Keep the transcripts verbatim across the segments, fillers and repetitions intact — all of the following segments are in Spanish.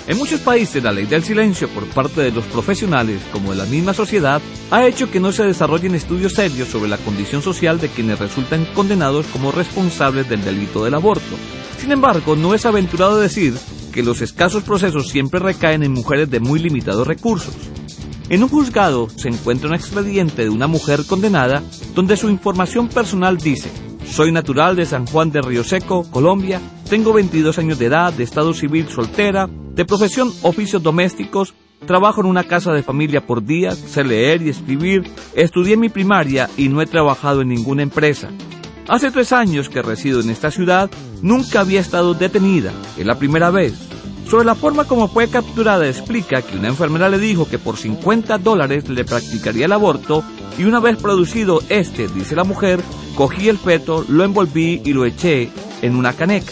En muchos países, la ley del silencio por parte de los profesionales, como de la misma sociedad, ha hecho que no se desarrollen estudios serios sobre la condición social de quienes resultan condenados como responsables del delito del aborto. Sin embargo, no es aventurado decir que los escasos procesos siempre recaen en mujeres de muy limitados recursos. En un juzgado se encuentra un expediente de una mujer condenada donde su información personal dice: soy natural de San Juan de Río Seco, Colombia, tengo veintidós años de edad, de estado civil soltera, de profesión oficios domésticos, trabajo en una casa de familia por días, sé leer y escribir, estudié mi primaria y no he trabajado en ninguna empresa. Hace tres años que resido en esta ciudad, nunca había estado detenida, es la primera vez. Sobre la forma como fue capturada explica que una enfermera le dijo que por cincuenta dólares le practicaría el aborto y una vez producido este, dice la mujer, cogí el feto, lo envolví y lo eché en una caneca.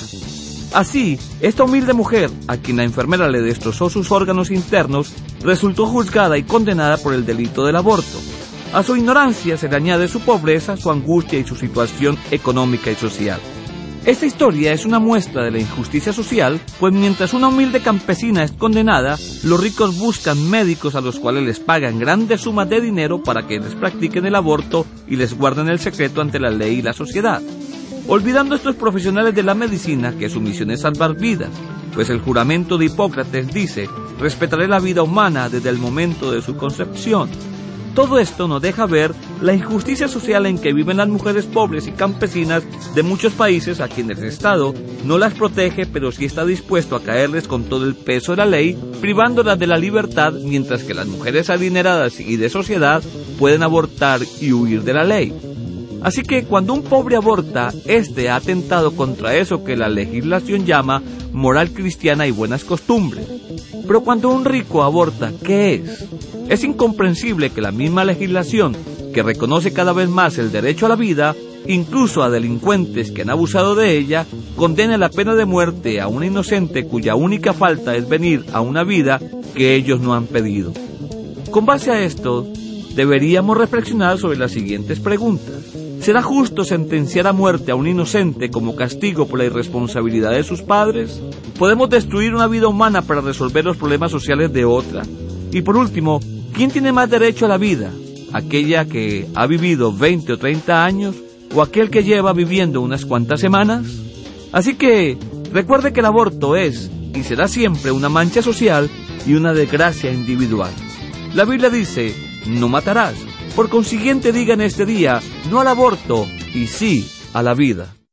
Así, esta humilde mujer, a quien la enfermera le destrozó sus órganos internos, resultó juzgada y condenada por el delito del aborto. A su ignorancia se le añade su pobreza, su angustia y su situación económica y social. Esta historia es una muestra de la injusticia social, pues mientras una humilde campesina es condenada, los ricos buscan médicos a los cuales les pagan grandes sumas de dinero para que les practiquen el aborto y les guarden el secreto ante la ley y la sociedad. Olvidando estos profesionales de la medicina que su misión es salvar vidas, pues el juramento de Hipócrates dice: respetaré la vida humana desde el momento de su concepción. Todo esto nos deja ver la injusticia social en que viven las mujeres pobres y campesinas de muchos países a quienes el Estado no las protege, pero sí está dispuesto a caerles con todo el peso de la ley, privándolas de la libertad, mientras que las mujeres adineradas y de sociedad pueden abortar y huir de la ley. Así que cuando un pobre aborta, este ha atentado contra eso que la legislación llama moral cristiana y buenas costumbres. Pero cuando un rico aborta, ¿qué es? Es incomprensible que la misma legislación, que reconoce cada vez más el derecho a la vida, incluso a delincuentes que han abusado de ella, condene la pena de muerte a una inocente cuya única falta es venir a una vida que ellos no han pedido. Con base a esto, deberíamos reflexionar sobre las siguientes preguntas. ¿Será justo sentenciar a muerte a un inocente como castigo por la irresponsabilidad de sus padres? ¿Podemos destruir una vida humana para resolver los problemas sociales de otra? Y por último, ¿quién tiene más derecho a la vida? ¿Aquella que ha vivido veinte o treinta años o aquel que lleva viviendo unas cuantas semanas? Así que recuerde que el aborto es y será siempre una mancha social y una desgracia individual. La Biblia dice: no matarás. Por consiguiente, diga en este día no al aborto y sí a la vida.